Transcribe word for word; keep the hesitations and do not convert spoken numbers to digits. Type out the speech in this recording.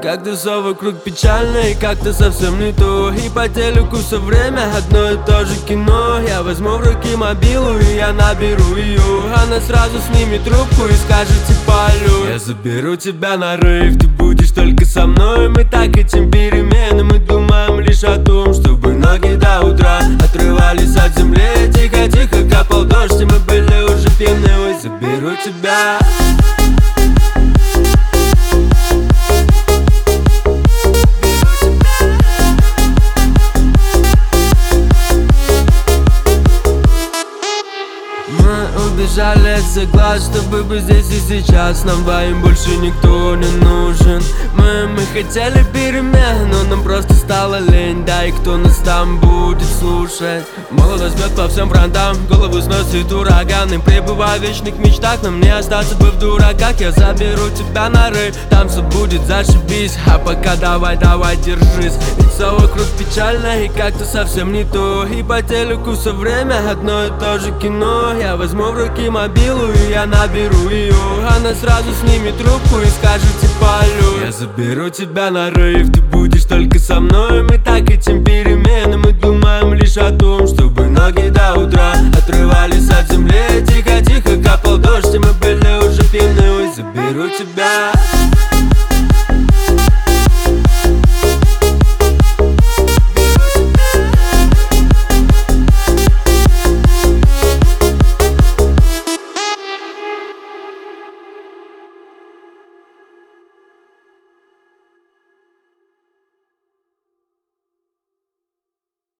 Как-то все вокруг печально и как-то совсем не то. И по телеку все время одно и то же кино. Я возьму в руки мобилу и я наберу ее. Она сразу снимет трубку и скажет типа алло. Я заберу тебя на рейв, ты будешь только со мной. Мы так этим переменам и думаем лишь о том, чтобы ноги до утра отрывались от земли. Тихо-тихо капал дождь, и мы были уже пьяны. Ой, заберу тебя. Убежали от всех глаз, чтобы быть здесь и сейчас. Нам двоим больше никто не нужен. Мы, мы хотели перемен, но нам просто стало лень. Да и кто нас там будет слушать? Молодость бьет по всем фронтам, голову сносит ураган. И пребывая в вечных мечтах, нам не остаться бы в дураках. Я заберу тебя на рейв, там все будет зашибись. А пока давай, давай, держись. Ведь все вокруг печально и как-то совсем не то. И по телеку все время одно и то же кино. Я возьму в руки мобилу и я наберу ее. Она сразу снимет трубку и скажет типа алло. Я заберу тебя на рейв, ты будешь только со мной. Мы так этим переменам и думаем лишь о том, чтобы ноги до утра отрывались от земли. Тихо-тихо капал дождь, и мы были уже пьяны. Ой, заберу тебя.